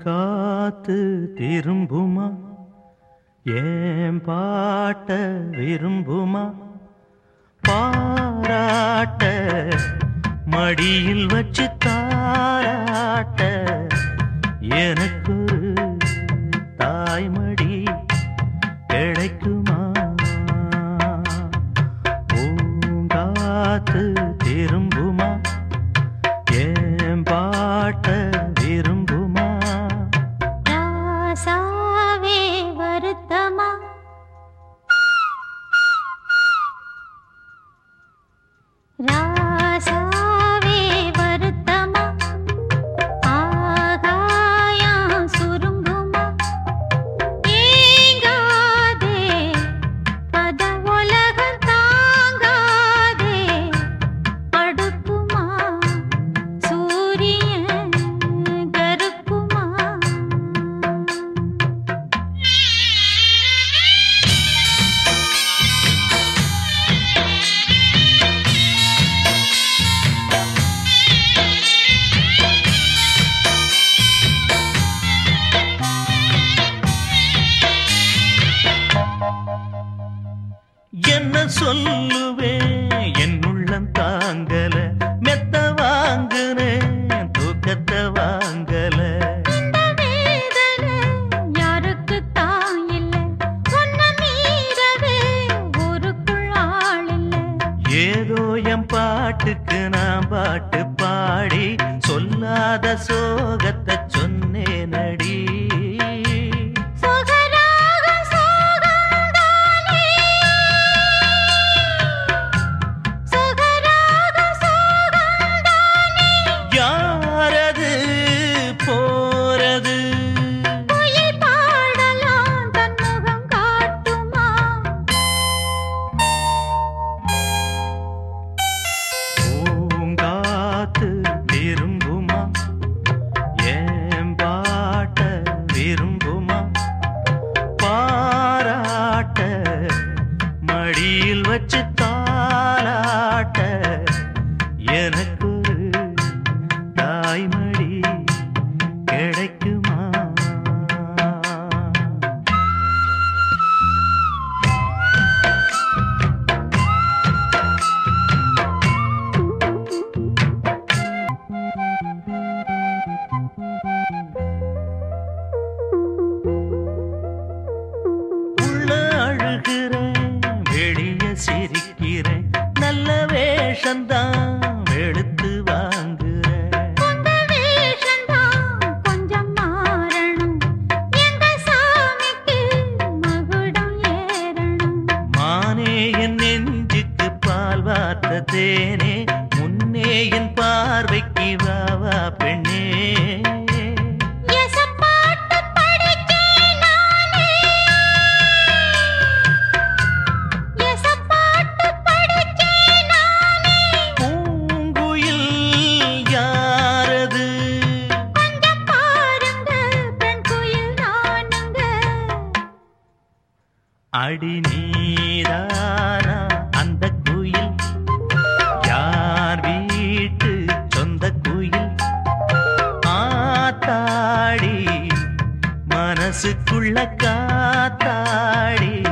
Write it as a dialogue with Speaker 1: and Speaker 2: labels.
Speaker 1: பூங்காத்து திரும்புமா ஏன் பாட்ட விரும்புமா பாராட்ட மடியில் வச்சு தாராட்ட எனக்கு தாய்மடி கிடைக்குமா பூங்காத்து திரும்புமா ஏன் பாட்ட விரும்புமா
Speaker 2: ராசாவே வருத்தமா ராசாவே வருத்தமா ஆகாயம் சுருங்குமா ஏங்காதே பத உலகம் தாங்காதே அடுக்குமா சூரியன் கருக்குமா
Speaker 1: என்ன சொல்லுவேன் என் உள்ளம் தாங்கல மெத்த வாங்குனேன் தூக்கத்தை வாங்கல
Speaker 2: இந்த வேதனை யாருக்கு தான் இல்லை ஒன்ன மீறவே ஊருக்குள் ஆள் இல்லை
Speaker 1: ஏதோ என் பாட்டுக்கு நான் பாட்டு பாடி சொல்லாத சோகத்தை சொன்னேனடி
Speaker 2: சொகராகம் சோகம்தானே சொகராகம் சோகம்தானே
Speaker 1: யாரது போறது
Speaker 2: குயில் பாடலாம் தன் முகம் காட்டுமா
Speaker 1: பூங்காத்து திரும்புமா ஏன் பாட்ட விரும்புமா பாராட்ட மடியில் வச்சு தாலாட்ட எனக்கு தாய்மடி கிடைக்குமா உள்ள அழுகிறேன் வெளிய சிரிக்கிறேன் நல்ல வேஷந்தான் வெளுத்து வாங்குறேன்
Speaker 2: உங்க வேஷம்தான் கொஞ்சம் மாறணும் எங்க சாமிக்கு மகுடம் ஏறணும்
Speaker 1: மானே என் நெஞ்சுக்கு பால் வார்த்த தேனே முன்னே என் பார்வைக்கு வாவா பெண்ணே
Speaker 2: எசப்பாட்டு படிச்சேன் நானே எசப்பாட்டு படிச்சேன் நானே
Speaker 1: பூங்குயில் யாரது
Speaker 2: கொஞ்சம் பாருங்க பெண் குயில் நானுங்க
Speaker 1: அடி நீதானா அந்த குயில் யார் வீட்டு சொந்த குயில் ஆத்தாடி மனசுக்குள்ள காத்தாடி